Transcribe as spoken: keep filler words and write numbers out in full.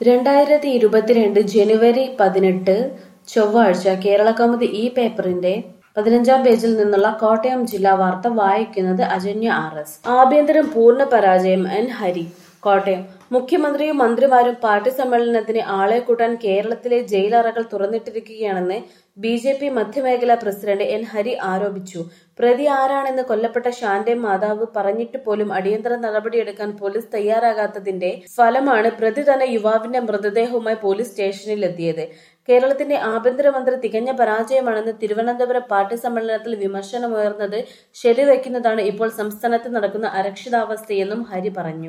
രണ്ടായിരത്തി ഇരുപത്തിരണ്ട് ജനുവരി പതിനെട്ട് ചൊവ്വാഴ്ച കേരളകൗമുദി ഈ പേപ്പറിന്റെ പതിനഞ്ചാം പേജിൽ നിന്നുള്ള കോട്ടയം ജില്ലാ വാർത്ത വായിക്കുന്നത് അജന്യ ആർ എസ്. ആഭ്യന്തരം പൂർണ്ണ പരാജയം എൻ ഹരി. കോട്ടയം മുഖ്യമന്ത്രിയും മന്ത്രിമാരും പാർട്ടി സമ്മേളനത്തിന് ആളെ കൂട്ടാൻ കേരളത്തിലെ ജയിലറകൾ തുറന്നിട്ടിരിക്കുകയാണെന്ന് ബി ജെ പി മധ്യമേഖലാ പ്രസിഡന്റ് എൻ ഹരി ആരോപിച്ചു. പ്രതി ആരാണെന്ന് കൊല്ലപ്പെട്ട ഷാന്റെ മാതാവ് പറഞ്ഞിട്ട് പോലും അടിയന്തര നടപടിയെടുക്കാൻ പോലീസ് തയ്യാറാകാത്തതിന്റെ ഫലമാണ് പ്രതി തന്നെ യുവാവിന്റെ മൃതദേഹവുമായി പോലീസ് സ്റ്റേഷനിലെത്തിയത്. കേരളത്തിന്റെ ആഭ്യന്തരമന്ത്രി തികഞ്ഞ പരാജയമാണെന്ന് തിരുവനന്തപുരം പാർട്ടി സമ്മേളനത്തിൽ വിമർശനമുയർന്നത് ശരിവെക്കുന്നതാണ് ഇപ്പോൾ സംസ്ഥാനത്ത് നടക്കുന്ന അരക്ഷിതാവസ്ഥയെന്നും ഹരി പറഞ്ഞു.